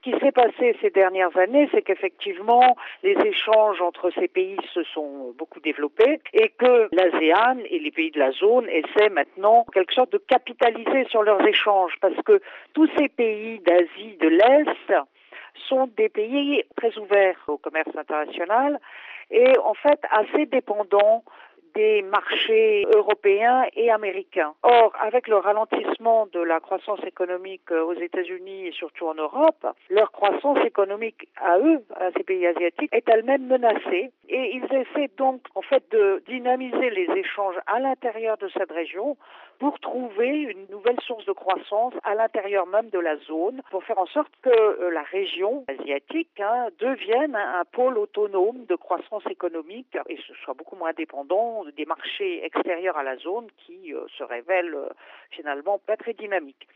qui s'est passé ces dernières années, c'est qu'effectivement, les échanges entre ces pays se sont beaucoup développés et que l'ASEAN et les pays de la zone essaient maintenant, en quelque sorte, de capitaliser sur leurs échanges parce que tous ces pays d'Asie de l'Est sont des pays très ouverts au commerce international et en fait assez dépendants des marchés européens et américains. Or, avec le ralentissement de la croissance économique aux États-Unis et surtout en Europe, leur croissance économique à eux, à ces pays asiatiques, est elle-même menacée. Et ils essaient donc, en fait, de dynamiser les échanges à l'intérieur de cette région pour trouver une nouvelle source de croissance à l'intérieur même de la zone, pour faire en sorte que la région asiatique devienne un pôle autonome de croissance économique et ce soit beaucoup moins dépendant des marchés extérieurs à la zone qui se révèlent finalement pas très dynamiques.